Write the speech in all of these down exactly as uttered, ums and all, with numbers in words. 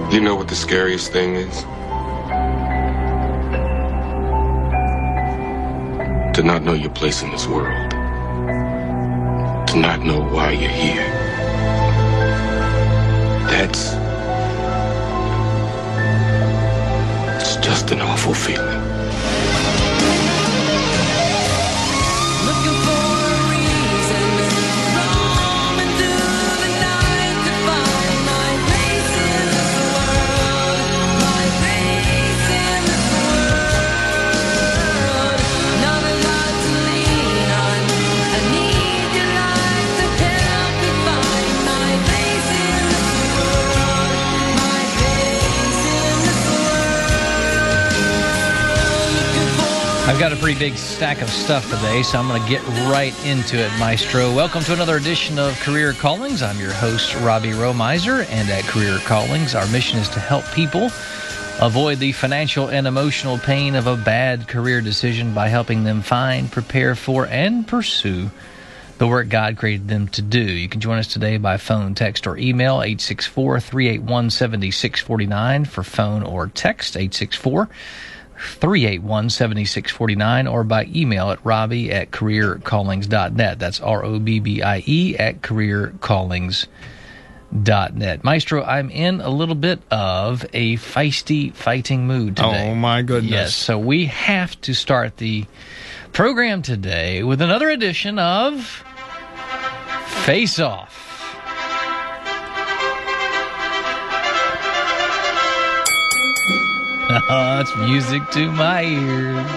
You know what the scariest thing is? To not know your place in this world. To not know why you're here. That's... It's just an awful feeling. I've got a pretty big stack of stuff today, so I'm going to get right into it, Maestro. Welcome to another edition of Career Callings. I'm your host, Robbie Romiser, and at Career Callings, our mission is to help people avoid the financial and emotional pain of a bad career decision by helping them find, prepare for, and pursue the work God created them to do. You can join us today by phone, text, or email, eight six four, three eight one, seven six four nine for phone or text, eight six four, three eight one, seven six four nine, or by email at robbie at career callings dot net. That's R O B B I E at career callings dot net. Maestro, I'm in a little bit of a feisty fighting mood today. Oh, my goodness. Yes, so we have to start the program today with another edition of Face Off. Oh, it's music to my ears.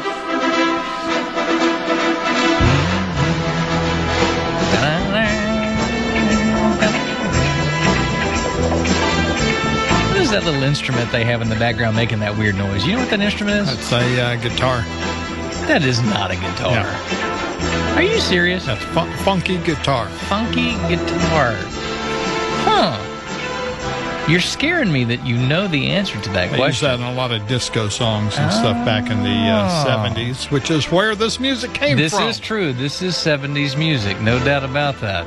What is that little instrument they have in the background making that weird noise? You know what that instrument is? That's a uh, guitar. That is not a guitar. Yeah. Are you serious? That's fun- funky guitar. Funky guitar. Huh. You're scaring me that you know the answer to that They question. used that in a lot of disco songs and oh. stuff back in the uh, seventies, which is where this music came this from. This is true. This is seventies music, no doubt about that.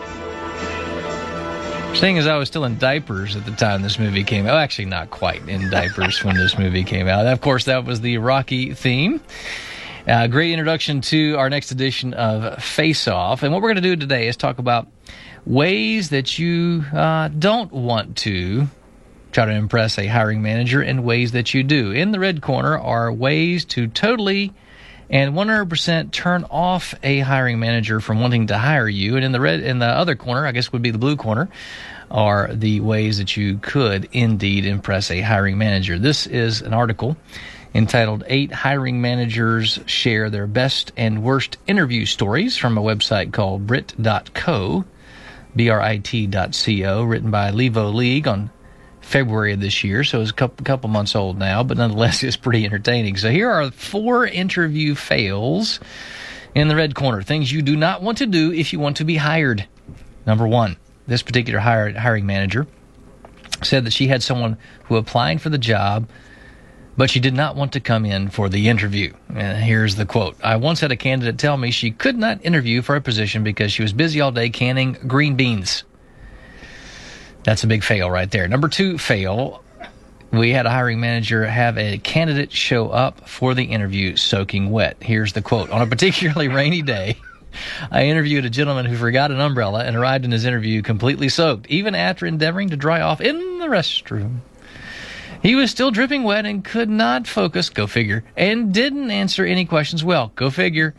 Seeing as I was still in diapers at the time this movie came out. Oh, actually, not quite in diapers when this movie came out. Of course, that was the Rocky theme. Uh, great introduction to our next edition of Face Off. And what we're going to do today is talk about ways that you uh, don't want to try to impress a hiring manager and ways that you do. In the red corner are ways to totally and one hundred percent turn off a hiring manager from wanting to hire you. And in the red, in the other corner, I guess would be the blue corner, are the ways that you could indeed impress a hiring manager. This is an article entitled Eight Hiring Managers Share Their Best and Worst Interview Stories from a website called Brit dot co, B R I T dot C O, written by Levo League on February of this year, so it's a couple, couple months old now, but nonetheless it's pretty entertaining. So here are four interview fails in the red corner, things you do not want to do if you want to be hired. Number one, this particular hire, hiring manager said that she had someone who applied for the job, but she did not want to come in for the interview. And here's the quote. I once had a candidate tell me she could not interview for a position because she was busy all day canning green beans. That's a big fail right there. Number two fail, we had a hiring manager have a candidate show up for the interview soaking wet. Here's the quote. On a particularly rainy day, I interviewed a gentleman who forgot an umbrella and arrived in his interview completely soaked, even after endeavoring to dry off in the restroom. He was still dripping wet and could not focus, go figure, and didn't answer any questions well, go figure.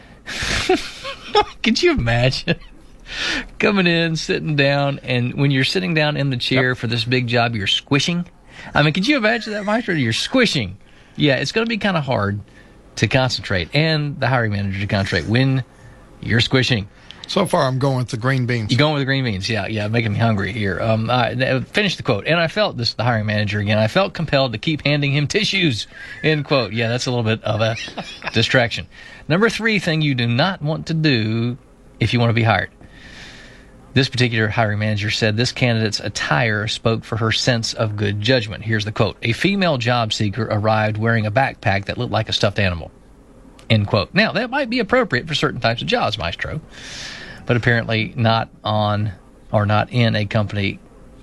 Could you imagine? Coming in, sitting down, and when you're sitting down in the chair yep. for this big job, you're squishing. I mean, could you imagine that, Maestro? You're squishing. Yeah, it's going to be kind of hard to concentrate, and the hiring manager to concentrate when you're squishing. So far, I'm going with the green beans. You're going with the green beans, yeah, yeah, making me hungry here. Um, I, finish the quote. And I felt, this is the hiring manager again, I felt compelled to keep handing him tissues, end quote. Yeah, that's a little bit of a distraction. Number three thing you do not want to do if you want to be hired. This particular hiring manager said this candidate's attire spoke for her sense of good judgment. Here's the quote. A female job seeker arrived wearing a backpack that looked like a stuffed animal. End quote. Now, that might be appropriate for certain types of jobs, Maestro, but apparently not on or not in a company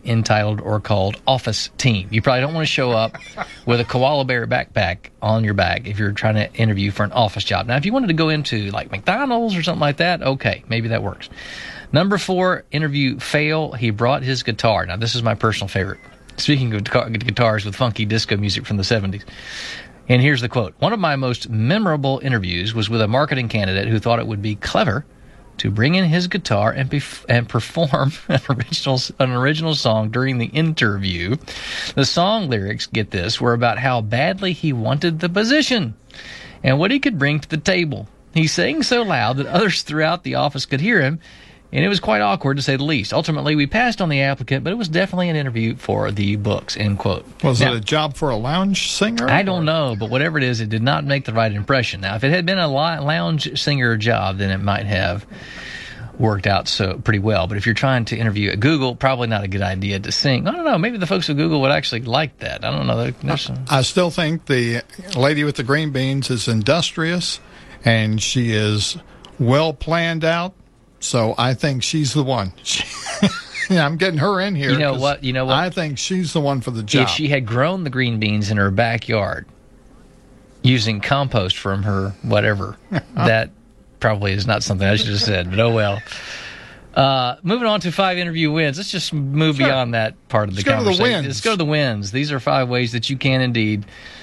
entitled or called Office Team. You probably don't want to show up with a koala bear backpack on your back if you're trying to interview for an office job. Now, if you wanted to go into like McDonald's or something like that, okay, maybe that works. Number four, interview fail. He brought his guitar. Now, this is my personal favorite. Speaking of guitars with funky disco music from the seventies. And here's the quote. One of my most memorable interviews was with a marketing candidate who thought it would be clever to bring in his guitar and bef- and perform an original an original song during the interview. The song lyrics, get this, were about how badly he wanted the position and what he could bring to the table. He sang so loud that others throughout the office could hear him, and it was quite awkward to say the least. Ultimately, we passed on the applicant, but it was definitely an interview for the books, end quote. Was now, it a job for a lounge singer? I don't know, but whatever it is, it did not make the right impression. Now, if it had been a lounge singer job, then it might have worked out so pretty well. But if you're trying to interview at Google, probably not a good idea to sing. I don't know. Maybe the folks at Google would actually like that. I don't know. There's some... I still think the lady with the green beans is industrious, and she is well planned out. So I think she's the one. Yeah, I'm getting her in here. You know what? You know what? I think she's the one for the job. If she had grown the green beans in her backyard using compost from her whatever, that probably is not something I should have said, but oh well. Uh, moving on to five interview wins. Let's just move sure. beyond that part of the Let's conversation. Go to the wins. Let's go to the wins. These are five ways that you can indeed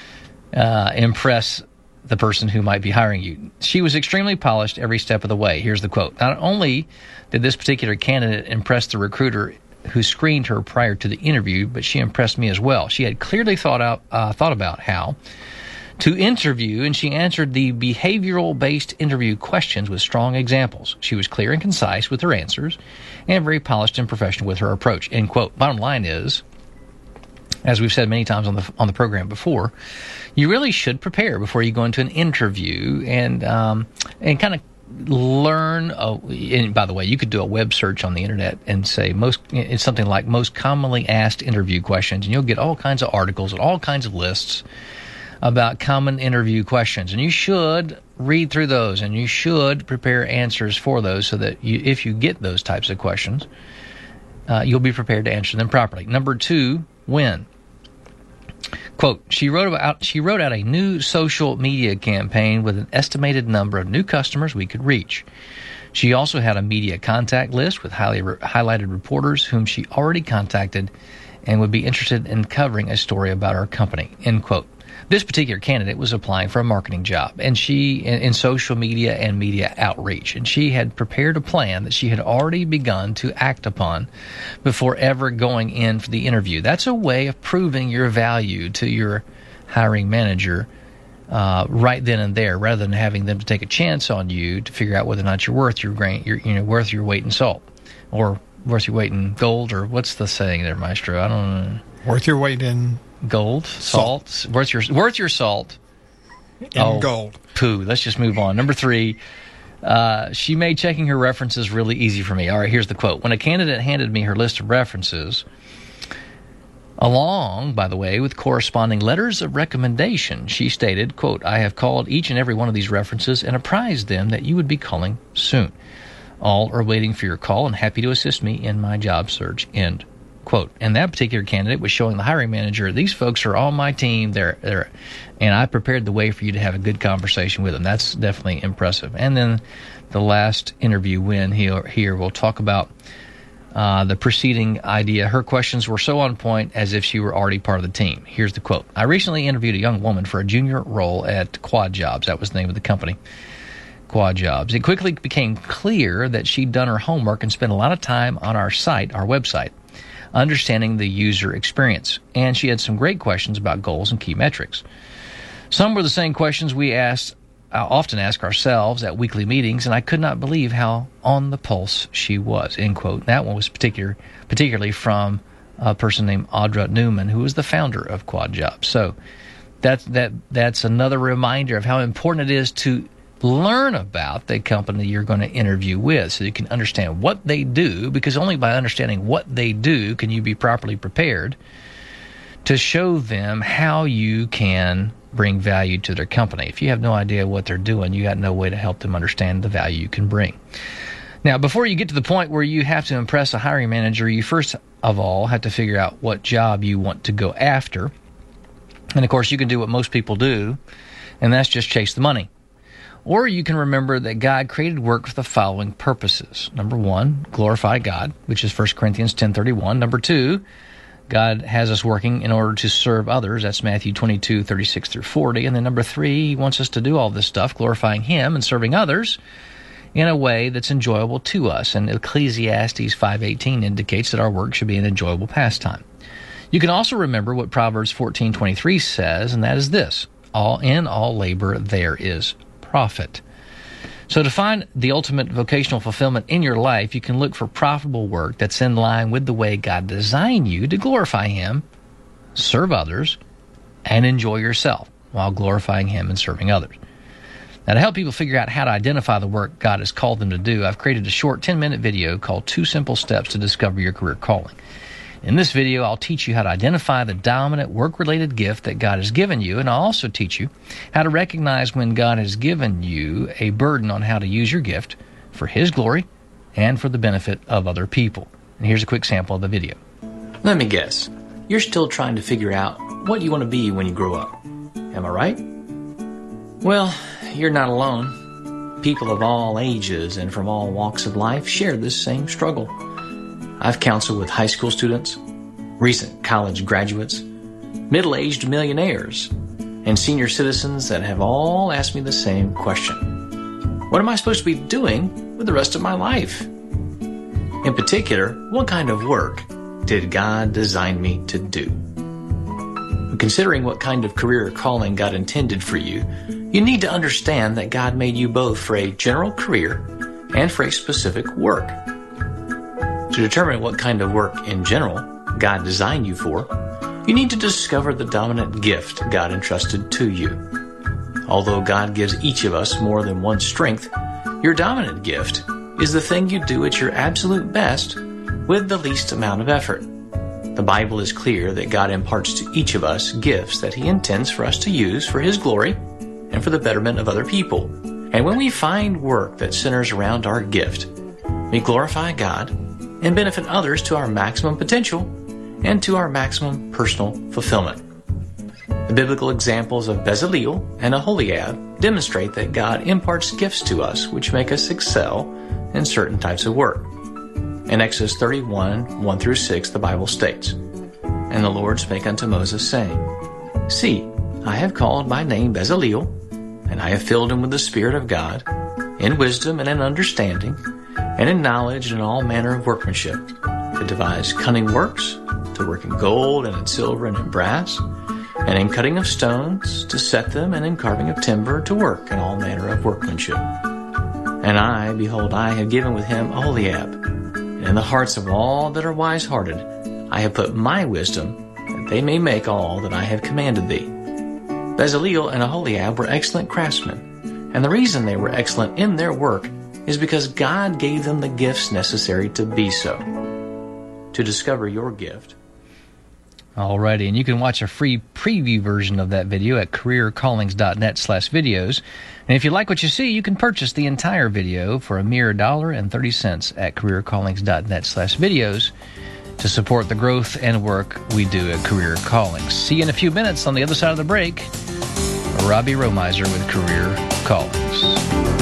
uh, impress the person who might be hiring you. She was extremely polished every step of the way. Here's the quote. Not only did this particular candidate impress the recruiter who screened her prior to the interview, but she impressed me as well. She had clearly thought out, uh, thought about how to interview, and she answered the behavioral-based interview questions with strong examples. She was clear and concise with her answers, and very polished and professional with her approach. End quote. Bottom line is, as we've said many times on the on the program before, you really should prepare before you go into an interview and um, and kind of learn. Uh, and by the way, you could do a web search on the internet and say most. It's something like most commonly asked interview questions, and you'll get all kinds of articles and all kinds of lists about common interview questions. And you should read through those, and you should prepare answers for those so that you, if you get those types of questions, uh, you'll be prepared to answer them properly. Number two, win. Quote, she wrote about she wrote out a new social media campaign with an estimated number of new customers we could reach. She also had a media contact list with highly re- highlighted reporters whom she already contacted and would be interested in covering a story about our company, end quote. This particular candidate was applying for a marketing job, and she in, in social media and media outreach, and she had prepared a plan that she had already begun to act upon before ever going in for the interview. That's a way of proving your value to your hiring manager uh, right then and there, rather than having them to take a chance on you to figure out whether or not you're worth your grain, you're, you know, worth your weight in salt, or worth your weight in gold, or what's the saying there, Maestro? I don't know. Worth your weight in gold, salt, salt. worth your worth your salt in oh, gold. Poo. Let's just move on. Number three, uh, she made checking her references really easy for me. All right, here's the quote. When a candidate handed me her list of references, along, by the way, with corresponding letters of recommendation, she stated, quote, I have called each and every one of these references and apprised them that you would be calling soon. All are waiting for your call and happy to assist me in my job search, end quote. And that particular candidate was showing the hiring manager, these folks are on my team, they're, they're, and I prepared the way for you to have a good conversation with them. That's definitely impressive. And then the last interview win here, here we'll talk about uh, the preceding idea. Her questions were so on point as if she were already part of the team. Here's the quote. I recently interviewed a young woman for a junior role at Quad Jobs. That was the name of the company. Quad Jobs. It quickly became clear that she'd done her homework and spent a lot of time on our site, our website, understanding the user experience. And she had some great questions about goals and key metrics. Some were the same questions we asked, uh, often ask ourselves at weekly meetings, and I could not believe how on the pulse she was, end quote. That one was particular, particularly from a person named Audra Newman, who was the founder of Quad Jobs. So that's, that, that's another reminder of how important it is to learn about the company you're going to interview with so you can understand what they do, because only by understanding what they do can you be properly prepared to show them how you can bring value to their company. If you have no idea what they're doing, you got no way to help them understand the value you can bring. Now, before you get to the point where you have to impress a hiring manager, you first of all, have to figure out what job you want to go after. And, of course, you can do what most people do, and that's just chase the money. Or you can remember that God created work for the following purposes. Number one, glorify God, which is First Corinthians ten thirty-one. Number two, God has us working in order to serve others. That's Matthew twenty-two thirty-six through forty. And then number three, He wants us to do all this stuff, glorifying Him and serving others in a way that's enjoyable to us. And Ecclesiastes five eighteen indicates that our work should be an enjoyable pastime. You can also remember what Proverbs fourteen twenty-three says, and that is this: all in all labor there is profit. So to find the ultimate vocational fulfillment in your life, you can look for profitable work that's in line with the way God designed you to glorify Him, serve others, and enjoy yourself while glorifying Him and serving others. Now, to help people figure out how to identify the work God has called them to do, I've created a short ten-minute video called Two Simple Steps to Discover Your Career Calling. In this video, I'll teach you how to identify the dominant work-related gift that God has given you, and I'll also teach you how to recognize when God has given you a burden on how to use your gift for His glory and for the benefit of other people. And here's a quick sample of the video. Let me guess, you're still trying to figure out what you want to be when you grow up. Am I right? Well, you're not alone. People of all ages and from all walks of life share this same struggle. I've counseled with high school students, recent college graduates, middle-aged millionaires, and senior citizens that have all asked me the same question. What am I supposed to be doing with the rest of my life? In particular, what kind of work did God design me to do? Considering what kind of career calling God intended for you, you need to understand that God made you both for a general career and for a specific work. To determine what kind of work in general God designed you for, you need to discover the dominant gift God entrusted to you. Although God gives each of us more than one strength, your dominant gift is the thing you do at your absolute best with the least amount of effort. The Bible is clear that God imparts to each of us gifts that He intends for us to use for His glory and for the betterment of other people. And when we find work that centers around our gift, we glorify God and benefit others to our maximum potential and to our maximum personal fulfillment. The biblical examples of Bezaleel and Aholiab demonstrate that God imparts gifts to us which make us excel in certain types of work. In Exodus thirty-one, one through six, the Bible states, "And the Lord spake unto Moses, saying, See, I have called by name Bezaleel, and I have filled him with the Spirit of God, in wisdom and in understanding, and in knowledge and in all manner of workmanship, to devise cunning works, to work in gold and in silver and in brass, and in cutting of stones, to set them, and in carving of timber, to work in all manner of workmanship. And I, behold, I have given with him Aholiab, and in the hearts of all that are wise-hearted I have put my wisdom, that they may make all that I have commanded thee." Bezaleel and Aholiab were excellent craftsmen, and the reason they were excellent in their work is because God gave them the gifts necessary to be so. To discover your gift. Alrighty, and you can watch a free preview version of that video at careercallings.net slash videos. And if you like what you see, you can purchase the entire video for a mere one dollar and thirty cents at careercallings.net slash videos to support the growth and work we do at Career Callings. See you in a few minutes on the other side of the break. Robbie Romiser with Career Callings.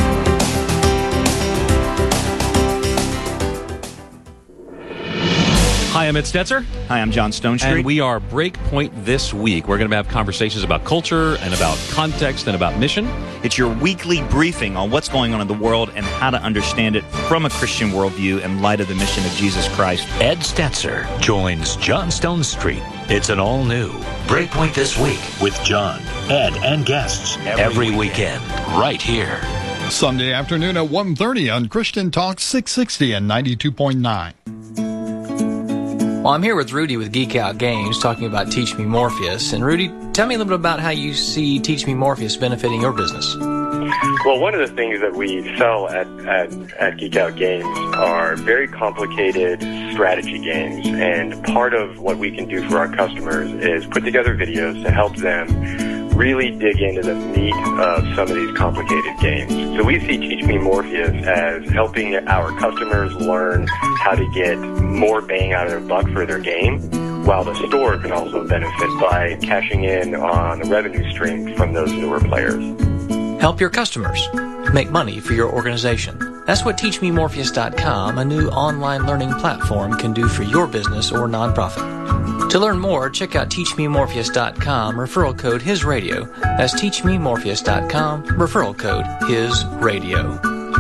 Hi, I'm Ed Stetzer. Hi, I'm John Stonestreet. And we are Breakpoint this week. We're going to have conversations about culture and about context and about mission. It's your weekly briefing on what's going on in the world and how to understand it from a Christian worldview in light of the mission of Jesus Christ. Ed Stetzer joins John Stonestreet. It's an all-new Breakpoint This Week with John, Ed, and guests every, every weekend. weekend, right here. Sunday afternoon at one thirty on Christian Talk six sixty and ninety-two point nine. Well, I'm here with Rudy with Geek Out Games talking about Teach Me Morpheus. And Rudy, tell me a little bit about how you see Teach Me Morpheus benefiting your business. Well, one of the things that we sell at, at, at Geek Out Games are very complicated strategy games. And part of what we can do for our customers is put together videos to help them really dig into the meat of some of these complicated games. So we see Teach Me Morpheus as helping our customers learn how to get more bang out of their buck for their game, while the store can also benefit by cashing in on the revenue stream from those newer players. Help your customers make money for your organization. That's what Teach Me Morpheus dot com, a new online learning platform, can do for your business or nonprofit. To learn more, check out Teach Me Morpheus dot com, referral code HISRadio. That's Teach Me Morpheus dot com, referral code HISRadio.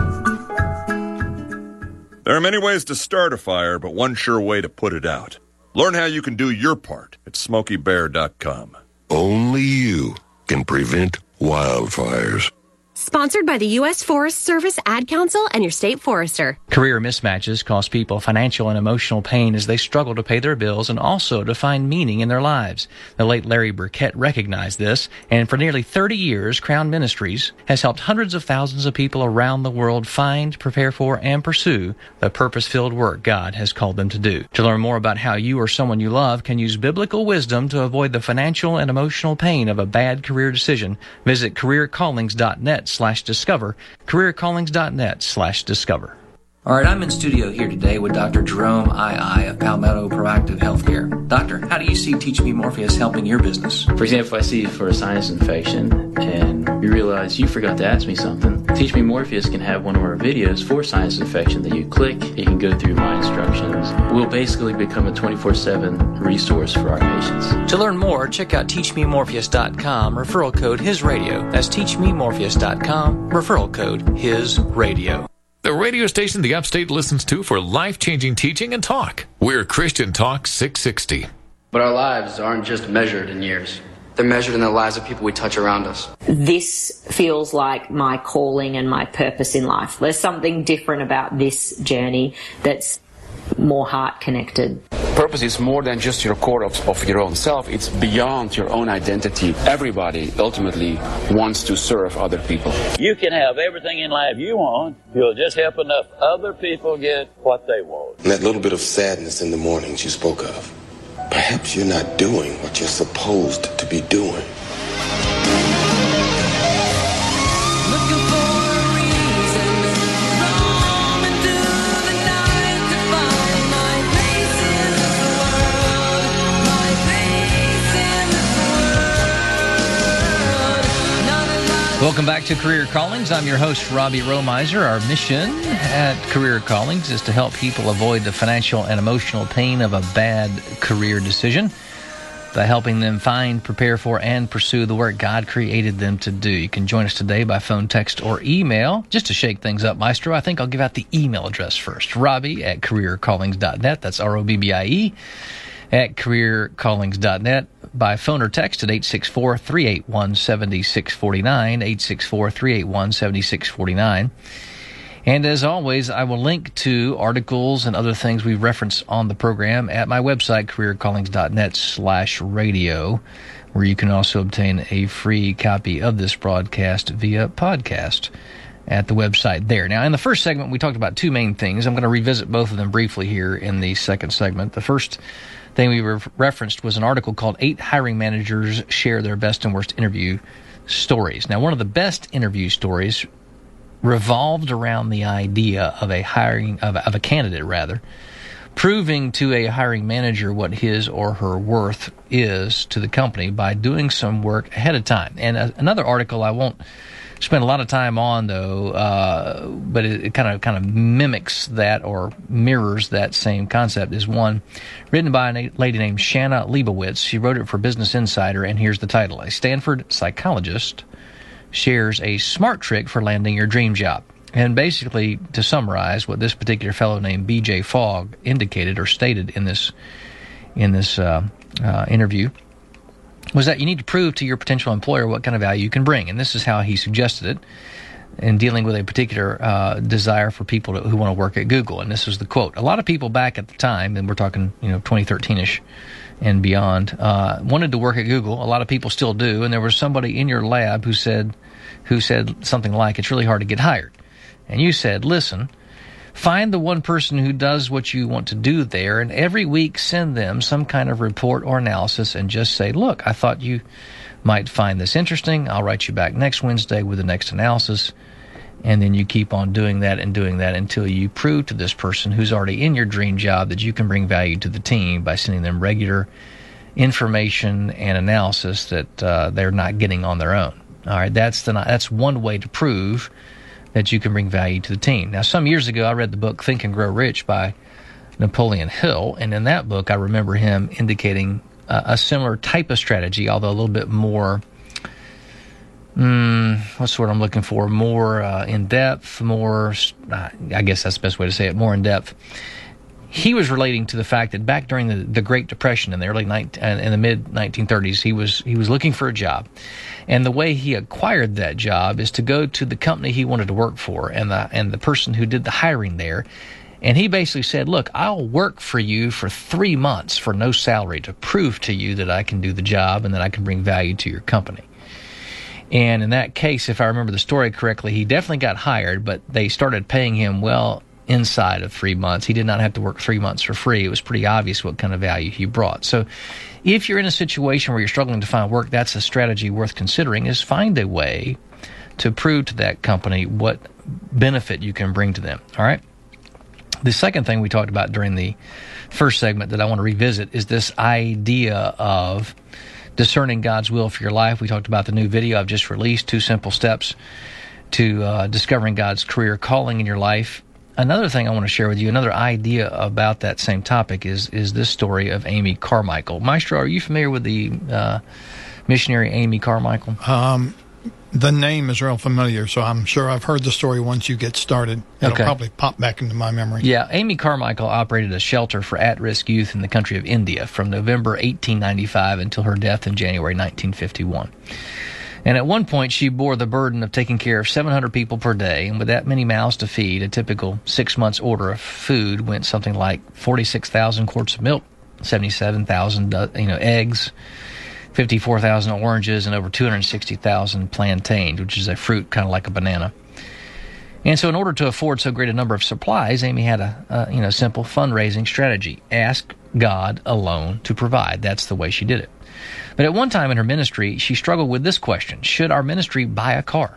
There are many ways to start a fire, but one sure way to put it out. Learn how you can do your part at Smokey Bear dot com. Only you can prevent wildfires. Sponsored by the U S Forest Service, Ad Council, and your state forester. Career mismatches cause people financial and emotional pain as they struggle to pay their bills and also to find meaning in their lives. The late Larry Burkett recognized this, and for nearly thirty years, Crown Ministries has helped hundreds of thousands of people around the world find, prepare for, and pursue the purpose-filled work God has called them to do. To learn more about how you or someone you love can use biblical wisdom to avoid the financial and emotional pain of a bad career decision, visit career callings dot net slash discover, career callings dot net slash discover. All right, I'm in studio here today with Doctor Jerome I I of Palmetto Proactive Healthcare. Doctor, how do you see Teach Me Morpheus helping your business? For example, if I see for a sinus infection and you realize you forgot to ask me something, Teach Me Morpheus can have one of our videos for sinus infection that you click, you can go through my instructions. We'll basically become a twenty-four seven resource for our patients. To learn more, check out Teach Me Morpheus dot com, referral code HISRadio. That's Teach Me Morpheus dot com, referral code HISRadio. The radio station the Upstate listens to for life-changing teaching and talk. We're Christian Talk six sixty. But our lives aren't just measured in years. They're measured in the lives of people we touch around us. This feels like my calling and my purpose in life. There's something different about this journey that's more heart-connected. Purpose is more than just your core of, of your own self. It's beyond your own identity. Everybody ultimately wants to serve other people. You can have everything in life you want. You'll just help enough other people get what they want. And that little bit of sadness in the mornings you spoke of. Perhaps you're not doing what you're supposed to be doing. Welcome back to Career Callings. I'm your host, Robbie Romizer. Our mission at Career Callings is to help people avoid the financial and emotional pain of a bad career decision by helping them find, prepare for, and pursue the work God created them to do. You can join us today by phone, text, or email. Just to shake things up, Maestro, I think I'll give out the email address first. Robbie at career callings dot net. That's R O B B I E at career callings dot net. By phone or text at eight six four, three eight one, seven six four nine, eight six four, three eight one, seven six four nine. And as always, I will link to articles and other things we reference on the program at my website, career callings dot net slash radio, where you can also obtain a free copy of this broadcast via podcast at the website there. Now, in the first segment, we talked about two main things. I'm going to revisit both of them briefly here in the second segment. The first thing we re- referenced was an article called Eight Hiring Managers Share Their Best and Worst Interview Stories. Now, one of the best interview stories revolved around the idea of a hiring of, of a candidate, rather, proving to a hiring manager what his or her worth is to the company by doing some work ahead of time. And uh, another article I won't spend a lot of time on, though, uh, but it, it kind of kind of mimics that or mirrors that same concept, is one written by a lady named Shanna Leibowitz. She wrote it for Business Insider, and here's the title. A Stanford psychologist shares a smart trick for landing your dream job. And basically, to summarize what this particular fellow named B J Fogg indicated or stated in this in this uh, uh, interview, was that you need to prove to your potential employer what kind of value you can bring. And this is how he suggested it in dealing with a particular uh, desire for people to, who want to work at Google. And this is the quote. A lot of people back at the time, and we're talking, you know, twenty thirteen-ish and beyond, uh, wanted to work at Google. A lot of people still do. And there was somebody in your lab who said, who said something like, it's really hard to get hired. And you said, listen, Find the one person who does what you want to do there, and every week send them some kind of report or analysis and just say, look, I thought you might find this interesting. I'll write you back next Wednesday with the next analysis. And then you keep on doing that and doing that until you prove to this person who's already in your dream job that you can bring value to the team by sending them regular information and analysis that uh, they're not getting on their own. All right, that's the that's one way to prove that you can bring value to the team. Now, some years ago, I read the book Think and Grow Rich by Napoleon Hill, and in that book, I remember him indicating uh, a similar type of strategy, although a little bit more. Mm, what's the word I'm looking for? More uh, in-depth, more, uh, I guess that's the best way to say it, more in-depth. He was relating to the fact that back during the, the Great Depression in the early nineteen, uh, in the mid nineteen thirties, he was he was looking for a job, and the way he acquired that job is to go to the company he wanted to work for, and the and the person who did the hiring there, and he basically said, "Look, I'll work for you for three months for no salary to prove to you that I can do the job and that I can bring value to your company." And in that case, if I remember the story correctly, he definitely got hired, but they started paying him well inside of three months. He did not have to work three months for free. It was pretty obvious what kind of value he brought. So if you're in a situation where you're struggling to find work, that's a strategy worth considering, is find a way to prove to that company what benefit you can bring to them. All right? The second thing we talked about during the first segment that I want to revisit is this idea of discerning God's will for your life. We talked about the new video I've just released, Two Simple Steps to uh, Discovering God's Career Calling in Your Life. Another thing I want to share with you, another idea about that same topic is is this story of Amy Carmichael. Maestro, are you familiar with the uh, missionary Amy Carmichael? Um, the name is real familiar, so I'm sure I've heard the story once you get started. It'll Okay. probably pop back into my memory. Yeah, Amy Carmichael operated a shelter for at-risk youth in the country of India from November eighteen ninety-five until her death in January nineteen fifty-one. And at one point, she bore the burden of taking care of seven hundred people per day, and with that many mouths to feed, a typical six months order of food went something like forty-six thousand quarts of milk, seventy-seven thousand you know eggs, fifty-four thousand oranges, and over two hundred sixty thousand plantains, which is a fruit kind of like a banana. And so in order to afford so great a number of supplies, Amy had a, a you know simple fundraising strategy. Ask God alone to provide. That's the way she did it. But at one time in her ministry, she struggled with this question: should our ministry buy a car?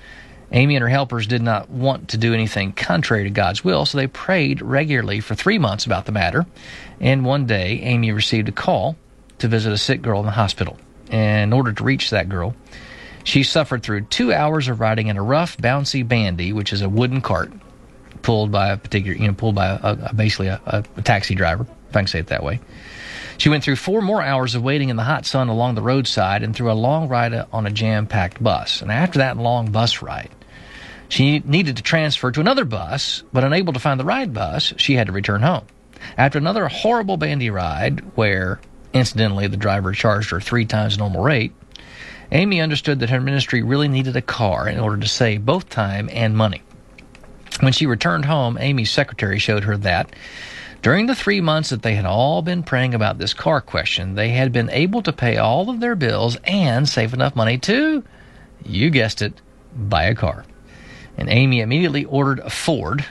Amy and her helpers did not want to do anything contrary to God's will, so they prayed regularly for three months about the matter. And one day, Amy received a call to visit a sick girl in the hospital. And in order to reach that girl, she suffered through two hours of riding in a rough, bouncy bandy, which is a wooden cart pulled by a particular, you know, pulled by a, a, basically a, a, a taxi driver, if I can say it that way. She went through four more hours of waiting in the hot sun along the roadside and through a long ride on a jam-packed bus. And after that long bus ride, she needed to transfer to another bus, but unable to find the right bus, she had to return home. After another horrible bandy ride, where, incidentally, the driver charged her three times the normal rate, Amy understood that her ministry really needed a car in order to save both time and money. When she returned home, Amy's secretary showed her that during the three months that they had all been praying about this car question, they had been able to pay all of their bills and save enough money to, you guessed it, buy a car. And Amy immediately ordered a Ford,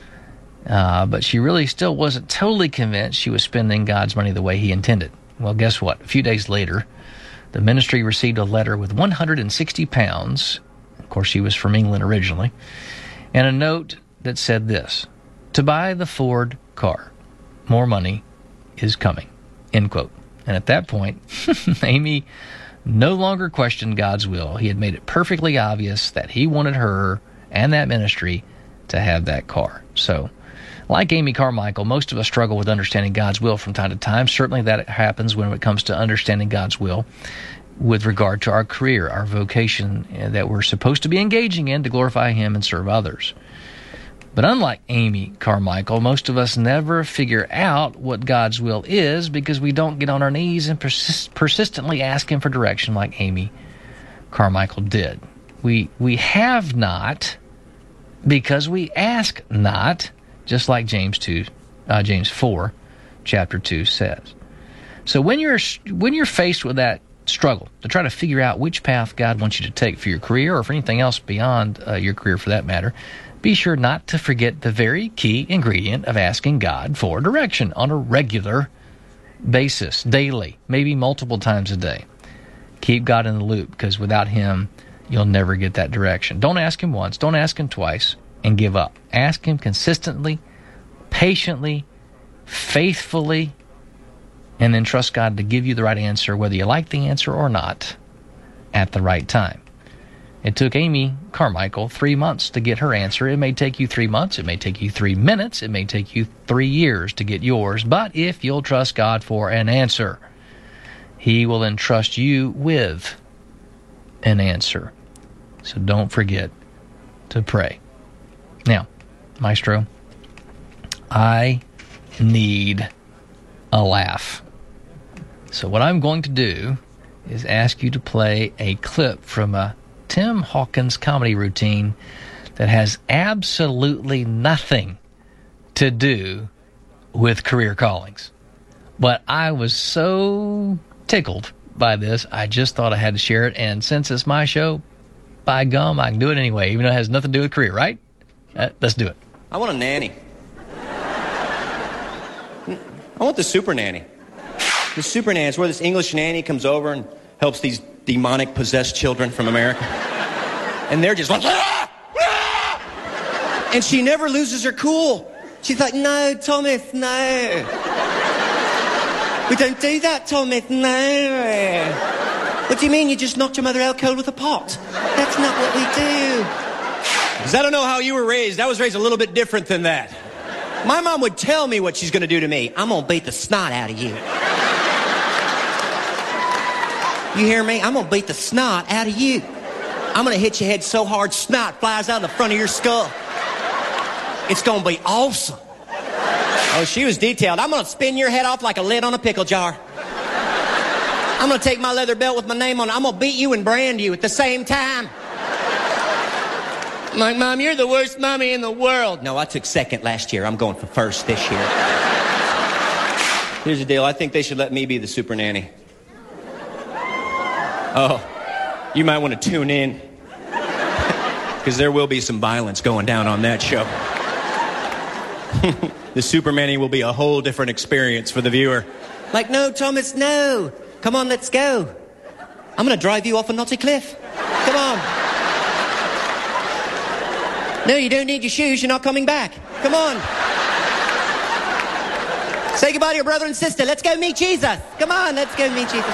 uh, but she really still wasn't totally convinced she was spending God's money the way he intended. Well, guess what? A few days later, the ministry received a letter with one hundred sixty pounds, of course she was from England originally, and a note that said this: to buy the Ford car. More money is coming, end quote. And at that point, Amy no longer questioned God's will. He had made it perfectly obvious that he wanted her and that ministry to have that car. So, like Amy Carmichael, most of us struggle with understanding God's will from time to time. Certainly that happens when it comes to understanding God's will with regard to our career, our vocation that we're supposed to be engaging in to glorify Him and serve others. But unlike Amy Carmichael, most of us never figure out what God's will is because we don't get on our knees and persist- persistently ask Him for direction like Amy Carmichael did. We we have not because we ask not, just like James two, uh, James four, chapter two says. So when you're when you're faced with that struggle to try to figure out which path God wants you to take for your career or for anything else beyond uh, your career for that matter, be sure not to forget the very key ingredient of asking God for direction on a regular basis, daily, maybe multiple times a day. Keep God in the loop, because without Him, you'll never get that direction. Don't ask Him once, don't ask Him twice, and give up. Ask Him consistently, patiently, faithfully, and then trust God to give you the right answer, whether you like the answer or not, at the right time. It took Amy Carmichael three months to get her answer. It may take you three months. It may take you three minutes. It may take you three years to get yours. But if you'll trust God for an answer, He will entrust you with an answer. So don't forget to pray. Now, Maestro, I need a laugh. So what I'm going to do is ask you to play a clip from a Tim Hawkins comedy routine that has absolutely nothing to do with career callings. But I was so tickled by this, I just thought I had to share it. And since it's my show, by gum, I can do it anyway, even though it has nothing to do with career, right? Uh, let's do it. I want a nanny. I want the super nanny. The super nanny is where this English nanny comes over and helps these demonic possessed children from America. And they're just like, ah! Ah! And she never loses her cool. She's like, no, Thomas, no. We don't do that, Thomas, no. What do you mean you just knocked your mother out cold with a pot? That's not what we do. Because I don't know how you were raised. I was raised a little bit different than that. My mom would tell me what she's going to do to me. I'm going to beat the snot out of you. You hear me? I'm going to beat the snot out of you. I'm going to hit your head so hard, snot flies out of the front of your skull. It's going to be awesome. Oh, she was detailed. I'm going to spin your head off like a lid on a pickle jar. I'm going to take my leather belt with my name on it. I'm going to beat you and brand you at the same time. I'm like, Mom, you're the worst mommy in the world. No, I took second last year. I'm going for first this year. Here's the deal. I think they should let me be the super nanny. Oh, you might want to tune in, because there will be some violence going down on that show. The super nanny will be a whole different experience for the viewer. Like, no, Thomas, no. Come on, let's go. I'm going to drive you off a knotty cliff. Come on. No, you don't need your shoes. You're not coming back. Come on. Say goodbye to your brother and sister. Let's go meet Jesus. Come on, let's go meet Jesus.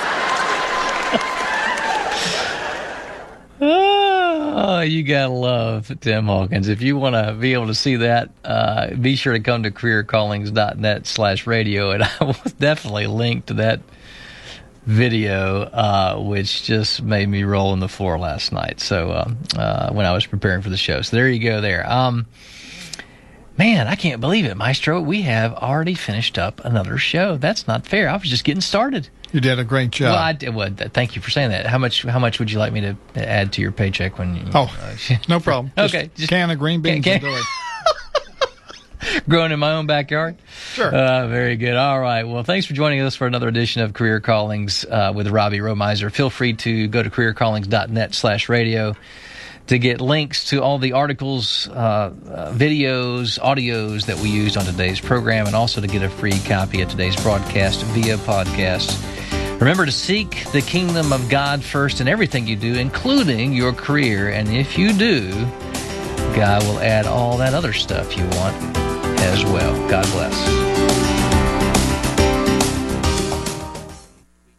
Oh, you gotta love Tim Hawkins. If you want to be able to see that, uh, be sure to come to careercallings.net slash radio, and I will definitely link to that video, uh, which just made me roll on the floor last night. So um, uh, when I was preparing for the show, so there you go. There, um, man, I can't believe it, Maestro. We have already finished up another show. That's not fair. I was just getting started. You did a great job. Well, I did, well, thank you for saying that. How much? How much would you like me to add to your paycheck when you? Oh, uh, no problem. Okay, just, just can of green beans can, can, and do it. Growing in my own backyard. Sure. Uh, very good. All right. Well, thanks for joining us for another edition of Career Callings uh, with Robbie Romizer. Feel free to go to careercallings.net slash radio to get links to all the articles, uh, uh, videos, audios that we used on today's program, and also to get a free copy of today's broadcast via podcast. Remember to seek the kingdom of God first in everything you do, including your career. And if you do, God will add all that other stuff you want as well. God bless.